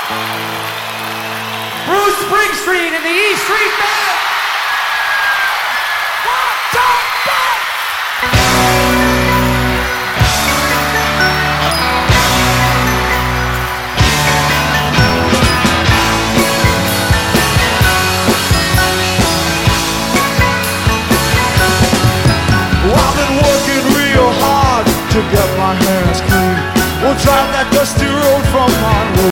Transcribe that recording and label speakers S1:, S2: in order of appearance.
S1: Bruce Springsteen and the E Street Band. 1, 2, 3.
S2: I've been working real hard to get my hands clean. We'll drive that dusty road from Monroe